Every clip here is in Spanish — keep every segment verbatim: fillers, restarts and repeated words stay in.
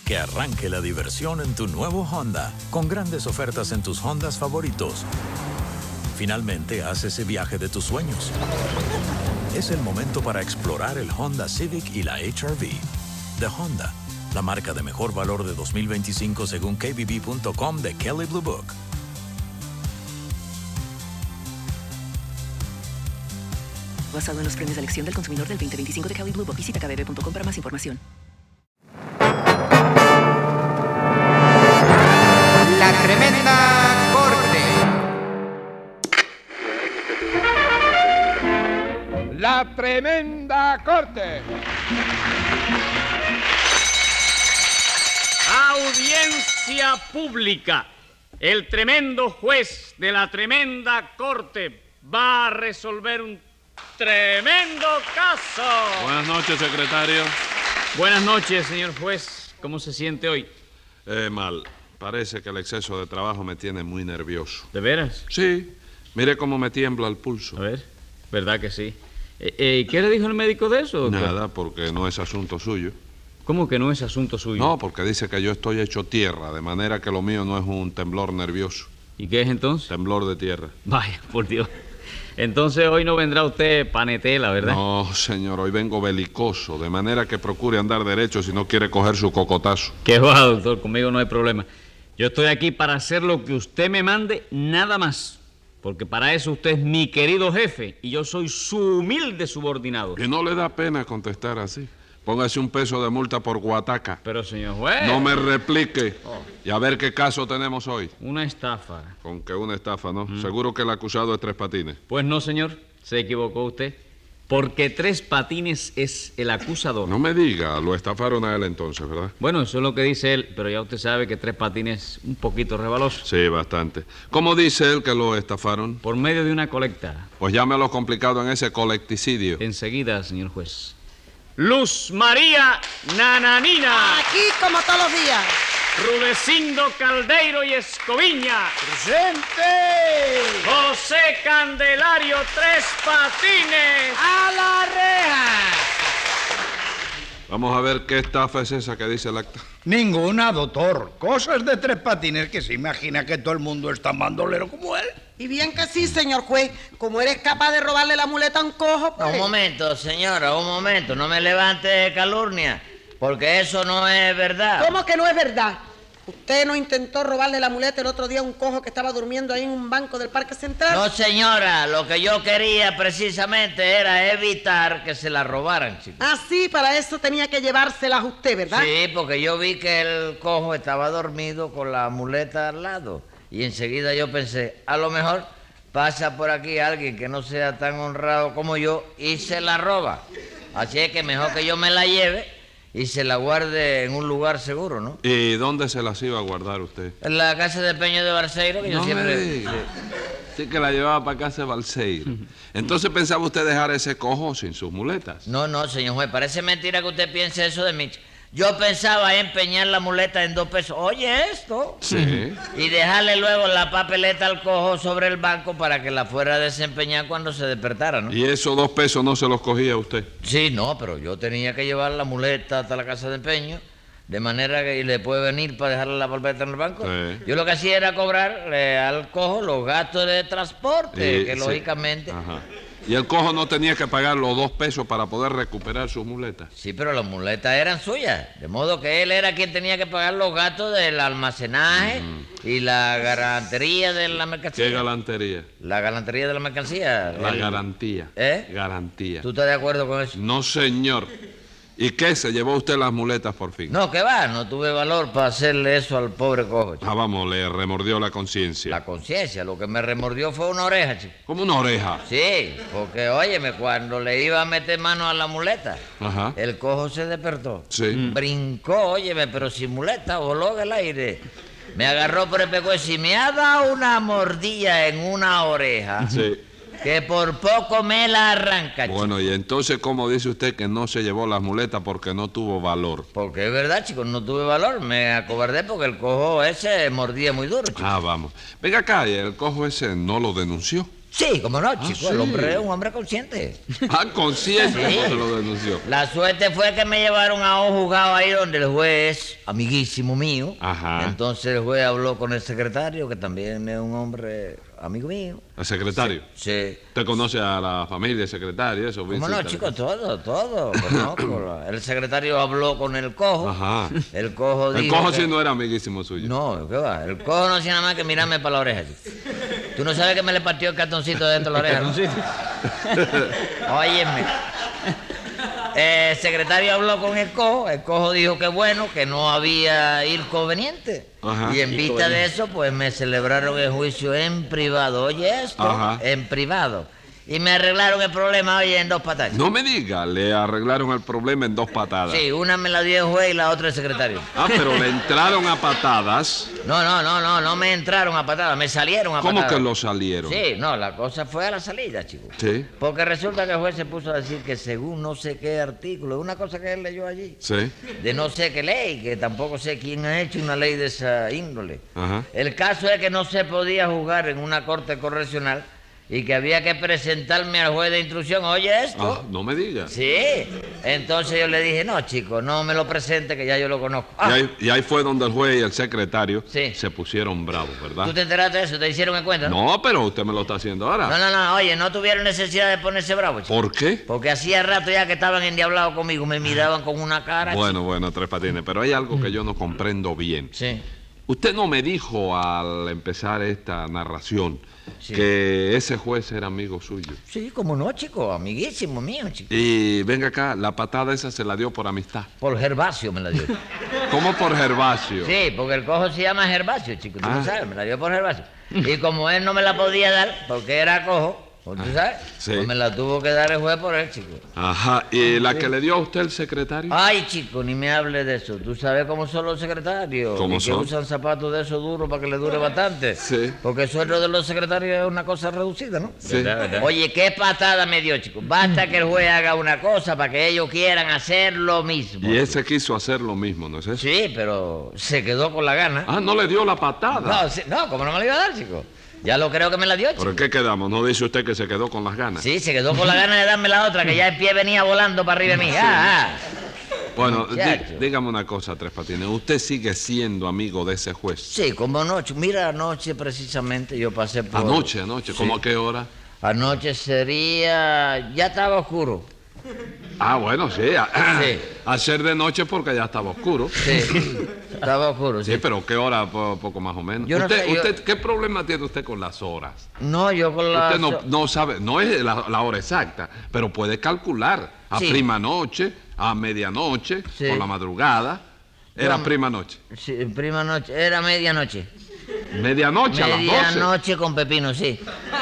Que arranque la diversión en tu nuevo Honda, con grandes ofertas en tus Hondas favoritos. Finalmente, haz ese viaje de tus sueños. Es el momento para explorar el Honda Civic y la H R V. De Honda, la marca de mejor valor de dos mil veinticinco según K B B punto com de Kelley Blue Book. Basado en los premios de elección del consumidor del veinte veinticinco de Kelley Blue Book. Visita K B B punto com para más información. La Tremenda Corte. La Tremenda Corte. Audiencia pública. El tremendo juez de la Tremenda Corte va a resolver un tremendo caso. Buenas noches, secretario. Buenas noches, señor juez. ¿Cómo se siente hoy? Eh, mal. Parece que el exceso de trabajo me tiene muy nervioso. ¿De veras? Sí. Mire cómo me tiembla el pulso. A ver, ¿verdad que sí? Eh, eh, ¿Qué le dijo el médico de eso, doctor? Nada, porque no es asunto suyo. ¿Cómo que no es asunto suyo? No, porque dice que yo estoy hecho tierra, de manera que lo mío no es un temblor nervioso. ¿Y qué es entonces? Temblor de tierra. Vaya, por Dios. Entonces hoy no vendrá usted panetela, ¿verdad? No, señor, hoy vengo belicoso, de manera que procure andar derecho si no quiere coger su cocotazo. Qué va, doctor, conmigo no hay problema. Yo estoy aquí para hacer lo que usted me mande, nada más. Porque para eso usted es mi querido jefe y yo soy su humilde subordinado. Y no le da pena contestar así. Póngase un peso de multa por guataca. Pero, señor juez... No me replique. Oh. Y a ver qué caso tenemos hoy. Una estafa. Con que una estafa, ¿no? Mm. Seguro que el acusado es Tres Patines. Pues no, señor. Se equivocó usted. Porque Tres Patines es el acusador. No me diga. Lo estafaron a él entonces, ¿verdad? Bueno, eso es lo que dice él. Pero ya usted sabe que Tres Patines es un poquito rebaloso. Sí, bastante. ¿Cómo dice él que lo estafaron? Por medio de una colecta. Pues llámelo complicado en ese colecticidio. Enseguida, señor juez. Luz María Nananina. Aquí como todos los días. Rudecindo Caldeiro y Escoviña. ¡Presente! José Candelario Tres Patines. ¡A la reja! Vamos a ver qué estafa es esa que dice el acta. Ninguna, doctor. Cosas de Tres Patines que se imagina que todo el mundo es tan bandolero como él. Y bien que sí, señor juez. Como eres capaz de robarle la muleta a un cojo, pues... Un momento, señora, un momento. No me levante de calurnia, porque eso no es verdad. ¿Cómo que no es verdad? ¿Usted no intentó robarle la muleta el otro día a un cojo que estaba durmiendo ahí en un banco del Parque Central? No, señora. Lo que yo quería precisamente era evitar que se la robaran, chicos. Ah, sí, para eso tenía que llevárselas usted, ¿verdad? Sí, porque yo vi que el cojo estaba dormido con la muleta al lado. Y enseguida yo pensé, a lo mejor pasa por aquí alguien que no sea tan honrado como yo y se la roba. Así es que mejor que yo me la lleve y se la guarde en un lugar seguro, ¿no? ¿Y dónde se las iba a guardar usted? En la casa de Peño de Barceiro, que no yo siempre... Me diga. Sí, que la llevaba para casa de Barceiro. Entonces, ¿pensaba usted dejar ese cojo sin sus muletas? No, no, señor juez, parece mentira que usted piense eso de mí. Yo pensaba empeñar la muleta en dos pesos. Oye, esto. Sí. Y dejarle luego la papeleta al cojo sobre el banco para que la fuera a desempeñar cuando se despertara, ¿no? ¿Y esos dos pesos no se los cogía usted? Sí, no, pero yo tenía que llevar la muleta hasta la casa de empeño, de manera que le puede venir para dejarle la papeleta en el banco. Sí. Yo lo que hacía era cobrarle al cojo los gastos de transporte, sí, que sí. lógicamente... Ajá. ¿Y el cojo no tenía que pagar los dos pesos para poder recuperar sus muletas? Sí, pero las muletas eran suyas. De modo que él era quien tenía que pagar los gastos del almacenaje mm. y la garantería de la mercancía. ¿Qué galantería? La galantería de la mercancía. La el... garantía. ¿Eh? Garantía. ¿Tú estás de acuerdo con eso? No, señor. ¿Y qué? ¿Se llevó usted las muletas por fin? No, que va, no tuve valor para hacerle eso al pobre cojo, chico. Ah, vamos, le remordió la conciencia. La conciencia, lo que me remordió fue una oreja, chico. ¿Cómo una oreja? Sí, porque, óyeme, cuando le iba a meter mano a la muleta, Ajá. el cojo se despertó. Sí. Brincó, óyeme, pero sin muleta, voló en el aire. Me agarró por el pescuezo y me ha dado una mordilla en una oreja. Sí. Que por poco me la arranca, chico. Bueno, y entonces, ¿cómo dice usted que no se llevó las muletas porque no tuvo valor? Porque es verdad, chicos, no tuve valor. Me acobardé porque el cojo ese mordía muy duro, chico. Ah, vamos. Venga acá, ¿y el cojo ese no lo denunció? Sí, como no, chico. sí. El hombre es un hombre consciente. Ah, consciente, Sí. se lo denunció. La suerte fue que me llevaron a un juzgado ahí donde el juez, amiguísimo mío. Ajá. Entonces el juez habló con el secretario, que también es un hombre amigo mío. ¿El secretario? Sí. ¿Usted conoce a la familia, el secretario, eso? ¿Cómo no, chico? Todo, todo. Conozco. El secretario habló con el cojo. Ajá. El cojo El dijo cojo que- sí no era amiguísimo suyo. No, ¿qué va? El cojo no hacía nada más que mirarme para la oreja, chico. Tú no sabes que me le partió el cartoncito dentro de la oreja, ¿no? Óyeme. El secretario habló con el cojo, el cojo dijo que bueno, que no había inconveniente. Ajá. Y en vista de eso, pues me celebraron el juicio en privado. Oye esto, Ajá. en privado. Y me arreglaron el problema, oye, en dos patadas. No me diga, le arreglaron el problema en dos patadas. Sí, una me la dio el juez y la otra el secretario. Ah, pero le entraron a patadas. No, no, no, no, no me entraron a patadas, me salieron a ¿Cómo patadas. que lo salieron? Sí, no, la cosa fue a la salida, chico. Sí, Porque resulta que el juez se puso a decir que según no sé qué artículo, una cosa que él leyó allí, sí. de no sé qué ley, que tampoco sé quién ha hecho una ley de esa índole. Ajá. El caso es que no se podía juzgar en una corte correccional y que había que presentarme al juez de instrucción. Oye esto. Ah, no me diga. Sí. Entonces yo le dije, no, chico, no me lo presente, que ya yo lo conozco. Y, Ah, ahí, y ahí fue donde el juez y el secretario Sí. se pusieron bravos, ¿verdad? ¿tú te enteraste de eso? ¿Te hicieron el cuento? No, pero usted me lo está haciendo ahora. No, no, no, oye, no tuvieron necesidad de ponerse bravos, chico. ¿Por qué? Porque hacía rato ya que estaban endiablados conmigo, me miraban con una cara. Bueno, bueno, Tres Patines, pero hay algo que yo no comprendo bien. Sí. Usted no me dijo al empezar esta narración Sí. que ese juez era amigo suyo. Sí, como no, chico, amiguísimo mío, chico. Y venga acá, la patada esa se la dio por amistad. Por Gervasio me la dio. ¿Cómo por Gervasio? Sí, porque el cojo se llama Gervasio, chico, tú Ah. no sabes, me la dio por Gervasio. Y como él no me la podía dar, porque era cojo, pues, ¿tú sabes? sí. Pues me la tuvo que dar el juez por él, chico. Ajá, ¿y la que le dio a usted el secretario? Ay, chico, ni me hable de eso. ¿Tú sabes cómo son los secretarios? ¿Cómo Y que son? usan zapatos de esos duros para que le dure bastante. Sí. Porque el sueldo de los secretarios es una cosa reducida, ¿no? Sí. Oye, qué patada me dio, chico. Basta que el juez haga una cosa para que ellos quieran hacer lo mismo. Y ese quiso hacer lo mismo, ¿no es eso? Sí, pero se quedó con la gana. Ah, no le dio la patada. No, sí, no, ¿cómo no me la iba a dar, chico? Ya lo creo que me la dio, chico. ¿Por qué quedamos? ¿No dice usted que se quedó con las ganas? Sí, se quedó con la gana de darme la otra, que ya el pie venía volando para arriba de mí. Ah, ah. Bueno, di- Muchacho. dígame una cosa, Tres Patines. ¿Usted sigue siendo amigo de ese juez? Sí, como anoche. Mira, anoche precisamente yo pasé por... Anoche, anoche. Sí. ¿Cómo a qué hora? Anoche sería... Ya estaba oscuro. Ah, bueno, sí. a- Sí. Hacer de noche porque ya estaba oscuro. Sí, estaba oscuro, sí. Sí, pero ¿qué hora? Po- poco más o menos. Yo no usted, sé, yo- usted- ¿Qué problema tiene usted con las horas? No, yo con la... Usted no, no sabe, no es la, la hora exacta, pero puede calcular a Sí. prima noche, a medianoche, Sí. por la madrugada. Era Yo- prima noche. Sí, prima noche. Era medianoche. Medianoche a las doce. Medianoche con pepino, sí.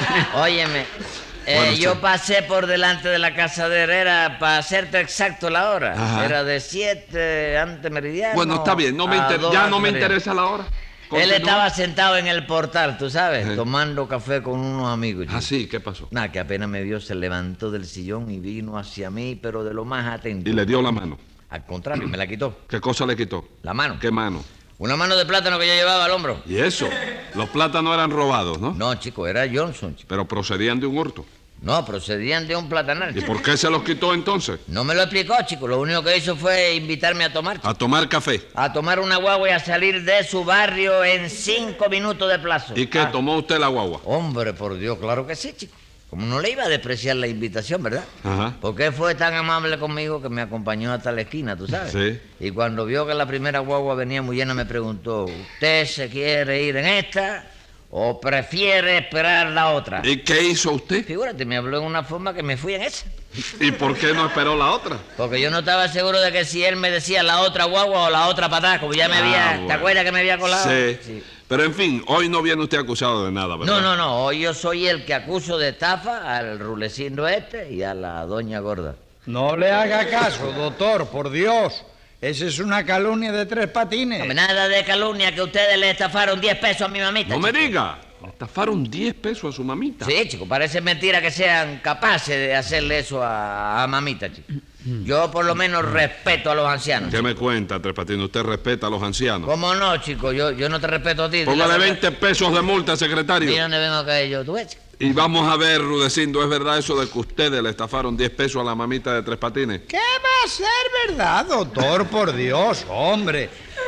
Óyeme, eh, Bueno, yo sí. pasé por delante de la casa de Herrera para hacerte exacto la hora. Ajá. Era de siete ante meridiano. Bueno, está bien, no me a inter- dos ya no ante me meridiano. interesa la hora. Él Continúa. estaba sentado en el portal, tú sabes, Sí. tomando café con unos amigos. Ah, sí, ¿qué pasó? Nada, que apenas me vio, se levantó del sillón y vino hacia mí, pero de lo más atento. Y le dio la mano. Al contrario, me la quitó. ¿Qué cosa le quitó? La mano. ¿Qué mano? Una mano de plátano que yo llevaba al hombro. ¿Y eso? Los plátanos eran robados, ¿no? No, chico, era Johnson, chico. Pero procedían de un hurto. No, procedían de un platanal. ¿Y chico. por qué se los quitó entonces? No me lo explicó, chico. Lo único que hizo fue invitarme a tomar, chico. A tomar café. A tomar una guagua y a salir de su barrio en cinco minutos de plazo. ¿Y qué? Ah, ¿Tomó usted la guagua? Hombre, por Dios, claro que sí, chico. Como no le iba a despreciar la invitación, ¿verdad? Ajá. Porque él fue tan amable conmigo que me acompañó hasta la esquina, tú sabes. Sí. Y cuando vio que la primera guagua venía muy llena, me preguntó, ¿usted se quiere ir en esta o prefiere esperar la otra? ¿Y qué hizo usted? Figúrate, me habló en una forma que me fui en esa. ¿Y por qué no esperó la otra? Porque yo no estaba seguro de que si él me decía la otra guagua o la otra patada, como ya me Ah, había... bueno. ¿Te acuerdas que me había colado? Sí. Pero en fin, hoy no viene usted acusado de nada, ¿verdad? No, no, no. Hoy yo soy el que acuso de estafa al rulecindo este y a la doña gorda. No le haga caso, doctor, por Dios. Esa es una calumnia de Tres Patines. Hombre, nada de calumnia que ustedes le estafaron diez pesos a mi mamita. No me chico. diga. Le estafaron diez pesos a su mamita. Sí, chico, parece mentira que sean capaces de hacerle eso a, a mamita, chico. Yo por lo menos respeto a los ancianos. ¿Qué me cuenta, Tres Patines? ¿Usted respeta a los ancianos? ¿Cómo no, chico? Yo, yo no te respeto a ti. Póngale Dile- veinte pesos de multa, secretario. Mira dónde vengo a caer yo. ¿Tú ves, chico? Y vamos a ver, Rudecindo, ¿es verdad eso de que ustedes le estafaron diez pesos a la mamita de Tres Patines? ¿Qué va a ser verdad, doctor? Por Dios, hombre.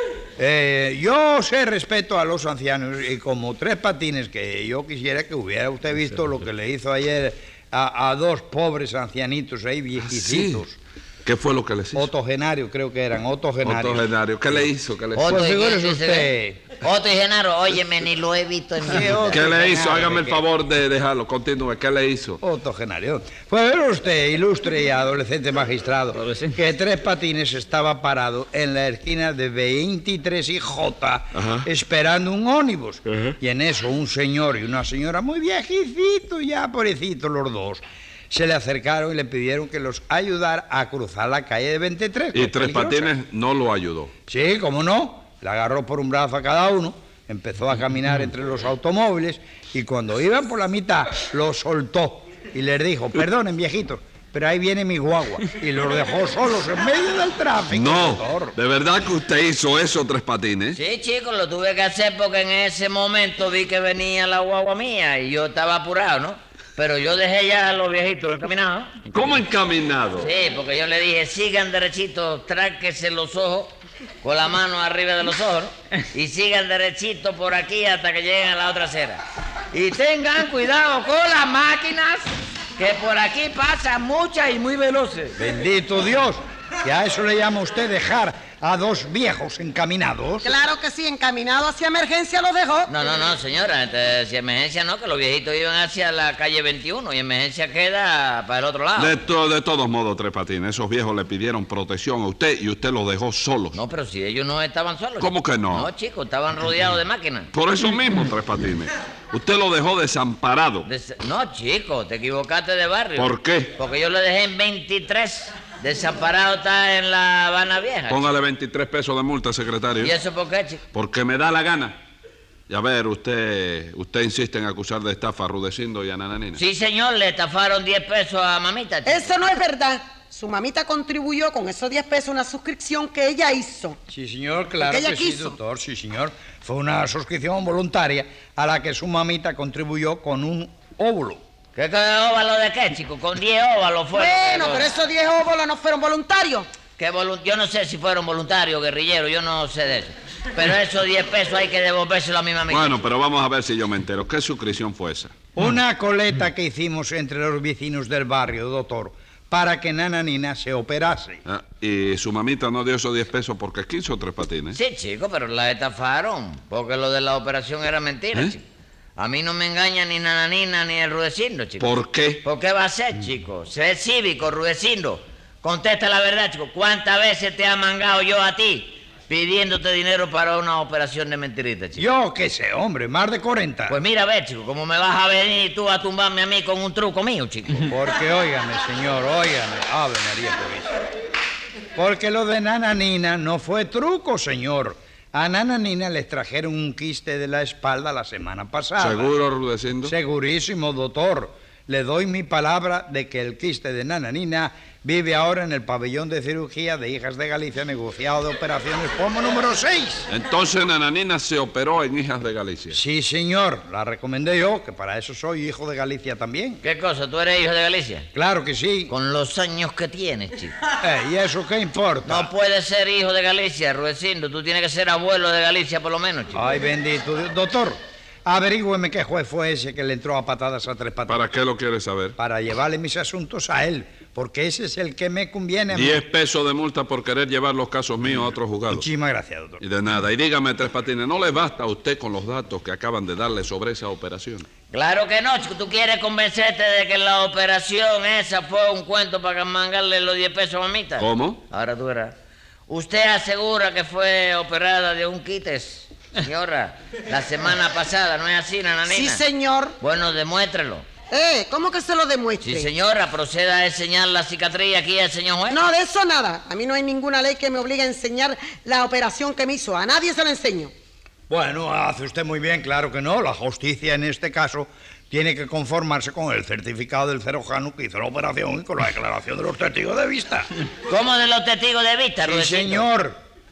Eh, yo sé respeto a los ancianos y como Tres Patines, que yo quisiera que hubiera usted visto lo que le hizo ayer a, a dos pobres ancianitos ahí, viejicitos. Sí. ¿Qué fue lo que les hizo? Otogenarios, creo que eran, otogenarios. Otogenarios. ¿Qué le hizo? ¿Qué le hizo? Otto, Pues ¿y figúrese quién dice usted. que- Otto y Genaro, óyeme, ni lo he visto en mi Sí, vida. Otto. ¿Qué le hizo? Otogenario, Hágame el que- favor de dejarlo. Continúe. ¿Qué le hizo? Otogenario. Pues ver usted, ilustre y adolescente magistrado, Adolescente. que Tres Patines estaba parado en la esquina de veintitrés y J Ajá. esperando un ónibus. Ajá. Y en eso un señor y una señora muy viejecitos, ya pobrecitos los dos, se le acercaron y le pidieron que los ayudara a cruzar la calle de veintitrés. que Y es Tres peligrosa. Patines no lo ayudó. Sí, cómo no. Le agarró por un brazo a cada uno, empezó a caminar entre los automóviles y cuando iban por la mitad los soltó y les dijo, perdonen viejitos, pero ahí viene mi guagua. Y los dejó solos en medio del tráfico. No, doctor. ¿de verdad que usted hizo eso, Tres Patines? Sí, chicos, lo tuve que hacer porque en ese momento vi que venía la guagua mía y yo estaba apurado, ¿no? Pero yo dejé ya a los viejitos encaminados. ¿Cómo encaminado? Sí, porque yo le dije, sigan derechitos, tráquese los ojos con la mano arriba de los ojos, ¿no? Y sigan derechito por aquí hasta que lleguen a la otra acera. Y tengan cuidado con las máquinas, que por aquí pasan muchas y muy veloces. Bendito Dios, que a eso le llama usted dejar a dos viejos encaminados. Claro que sí, encaminado hacia emergencia los dejó. No, no, no, señora, este, si emergencia no, que los viejitos iban hacia la calle veintiuno y emergencia queda para el otro lado. De, to- de todos modos, Tres Patines, esos viejos le pidieron protección a usted y usted los dejó solos. No, pero si ellos no estaban solos. ¿Cómo chico. que no? No, chicos, estaban rodeados de máquinas. Por eso mismo, Tres Patines. Usted lo dejó desamparado. Des- No, chico, te equivocaste de barrio. ¿Por qué? Porque yo lo dejé en veintitrés. Desamparado está en la Habana Vieja. Póngale veintitrés pesos de multa, secretario. ¿Y eso por qué, chico? Porque me da la gana. Y a ver, usted usted insiste en acusar de estafa a Rudecindo y a Nananina. Sí, señor, le estafaron diez pesos a mamita, chico. Eso no es verdad. Su mamita contribuyó con esos diez pesos una suscripción que ella hizo. Sí, señor, claro Porque ella que sí, quiso. doctor, sí, señor. Fue una suscripción voluntaria a la que su mamita contribuyó con un óvulo. ¿Qué, qué óvalo de qué, chico? Con diez óvalos fue. Bueno, pero esos diez óvulos no fueron voluntarios. Que volun- Yo no sé si fueron voluntarios, guerrilleros, yo no sé de eso. Pero esos diez pesos hay que devolvérselo a mi mamita. Bueno, pero vamos a ver si yo me entero. ¿Qué suscripción fue esa? Una coleta que hicimos entre los vecinos del barrio, doctor, para que Nananina se operase. Ah, ¿y su mamita no dio esos diez pesos porque quiso, Tres Patines? Sí, chico, pero la estafaron, porque lo de la operación era mentira, ¿Eh? chico. A mí no me engaña ni Nananina ni el Rudecindo, chico. ¿Por qué? ¿Por qué va a ser, chico? Sé cívico, Rudecindo. Contesta la verdad, chico. ¿Cuántas veces te ha mangado yo a ti pidiéndote dinero para una operación de mentirita, chico? Yo qué sé, hombre, más de cuarenta. Pues mira, a ver, chico, ¿cómo me vas a venir tú a tumbarme a mí con un truco mío, chico? Porque, óigame, señor, óigame. Ave María Purísima. Porque lo de Nananina no fue truco, señor. A Nananina les trajeron un quiste de la espalda la semana pasada. ¿Seguro, Rudecindo? Segurísimo, doctor. Le doy mi palabra de que el quiste de Nananina vive ahora en el pabellón de cirugía de Hijas de Galicia, negociado de operaciones como número seis. Entonces Nananina se operó en Hijas de Galicia. Sí, señor. La recomendé yo, que para eso soy hijo de Galicia también. ¿Qué cosa? ¿Tú eres hijo de Galicia? Claro que sí. Con los años que tienes, chico. Eh, ¿Y eso qué importa? No puedes ser hijo de Galicia, Rudecindo. Tú tienes que ser abuelo de Galicia por lo menos, chico. Ay, bendito Dios. Doctor, averígüeme qué juez fue ese que le entró a patadas a Tres Patines. ¿Para qué lo quiere saber? Para llevarle mis asuntos a él, porque ese es el que me conviene a mí. Diez pesos de multa por querer llevar los casos míos a otro juzgado. Muchísimas gracias, doctor. Y de nada. Y dígame, Tres Patines, ¿no le basta a usted con los datos que acaban de darle sobre esa operación? Claro que no, chico. Tú quieres convencerte de que la operación esa fue un cuento para mangarle los diez pesos a mamita. ¿Cómo? Ahora tú verás. Usted asegura que fue operada de un quites, señora, la semana pasada, ¿no es así, Nananina? Sí, señor. Bueno, demuéstrelo. Eh, ¿cómo que se lo demuestre? Sí, señora, proceda a enseñar la cicatriz aquí al señor juez. No, de eso nada. A mí no hay ninguna ley que me obligue a enseñar la operación que me hizo. A nadie se la enseño. Bueno, hace usted muy bien, claro que no. La justicia en este caso tiene que conformarse con el certificado del cirujano que hizo la operación y con la declaración de los testigos de vista. ¿Cómo de los testigos de vista, Sí, Rudecindo? señor.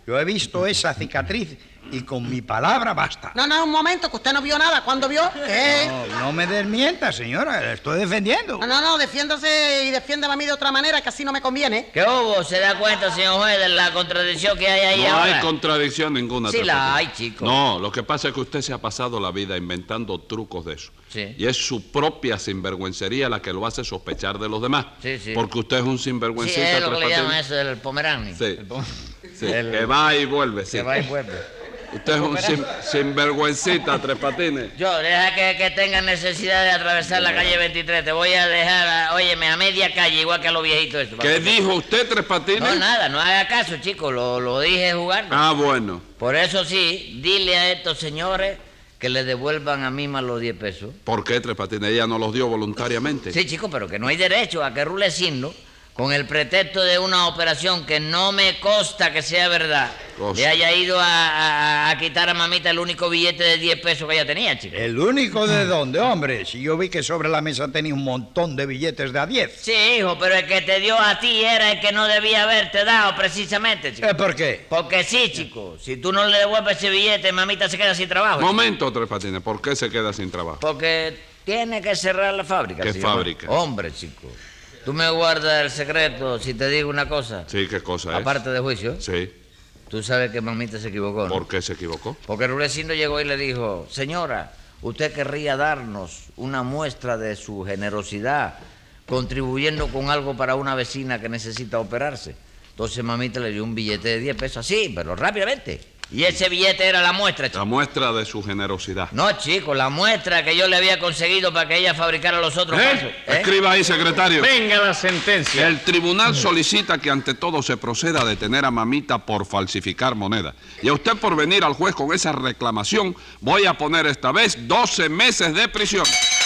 Yo he visto esa cicatriz y con mi palabra basta. No, no, un momento, que usted no vio nada. ¿Cuándo vio? ¿Qué? No, no me desmienta, señora, la estoy defendiendo. No, no, no, defiéndase y defiéndame a mí de otra manera, que así no me conviene. ¿Qué hubo? ¿Se da cuenta, señor juez, de la contradicción que hay ahí No ahora? hay contradicción ninguna. Sí Tres la Patines. hay, chico. No, lo que pasa es que usted se ha pasado la vida inventando trucos de eso. Sí. Y es su propia sinvergüencería la que lo hace sospechar de los demás. Sí, sí. Porque usted es un Sí, sinvergüencita. es lo Tres que le llaman Patines. eso del pomerania. Sí. Sí, El- que va y vuelve. Sí. Que va y vuelve. Usted es un sin- sinvergüencita, Tres Patines. Yo, deja que, que tenga necesidad de atravesar la calle veintitrés. Te voy a dejar, a- óyeme, a media calle, igual que a los viejitos estos. ¿Qué dijo usted, Tres Patines? No, nada, no haga caso, chico. Lo, lo dije jugando. Ah, bueno. Por eso sí, dile a estos señores que le devuelvan a Mima los diez pesos. ¿Por qué, Tres Patines? Ella no los dio voluntariamente. Sí, chico, pero que no hay derecho a que Rulecindo, con el pretexto de una operación que no me consta que sea verdad, Cosa. le haya ido a, a- a quitar a mamita el único billete de diez pesos que ella tenía, chico. ¿El único de dónde, hombre? Si yo vi que sobre la mesa tenía un montón de billetes de a diez. Sí, hijo, pero el que te dio a ti era el que no debía haberte dado precisamente, chico. ¿Eh, ¿Por qué? Porque sí, chico, si tú no le devuelves ese billete, mamita se queda sin trabajo. chico. Momento, Tres Patines. ¿Por qué se queda sin trabajo? Porque tiene que cerrar la fábrica. ¿Qué señor. fábrica? Hombre, chico. Tú me guardas el secreto si te digo una cosa. Sí, ¿qué cosa es? Aparte de juicio, Sí. tú sabes que mamita se equivocó, ¿no? ¿Por qué se equivocó? Porque Rulecindo llegó y le dijo, señora, usted querría darnos una muestra de su generosidad contribuyendo con algo para una vecina que necesita operarse. Entonces mamita le dio un billete de diez pesos así, pero rápidamente. Y ese billete era la muestra, chico. La muestra de su generosidad. No, chico, la muestra que yo le había conseguido para que ella fabricara los otros ¿Eh? pasos. ¿eh? Escriba ahí, secretario. Venga la sentencia. El tribunal solicita que ante todo se proceda a detener a mamita por falsificar moneda. Y a usted por venir al juez con esa reclamación, voy a poner esta vez doce meses de prisión.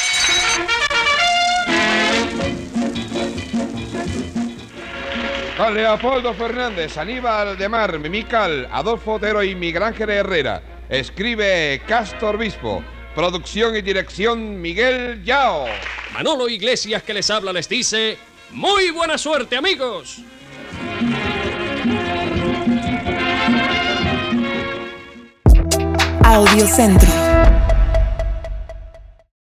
Con Leopoldo Fernández, Aníbal de Mar, Mimical, Adolfo Otero y Miguel Ángel Herrera. Escribe Castor Bispo. Producción y dirección Miguel Yao. Manolo Iglesias, que les habla, les dice: ¡muy buena suerte, amigos! Audiocentro.